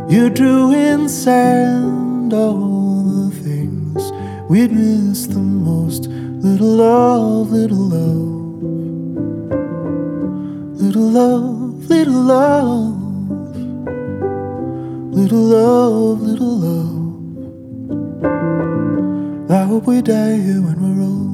You drew in sand all the things we'd miss the most. Little love, little love, little love, little love, little love, little love. I hope we die here when we're old.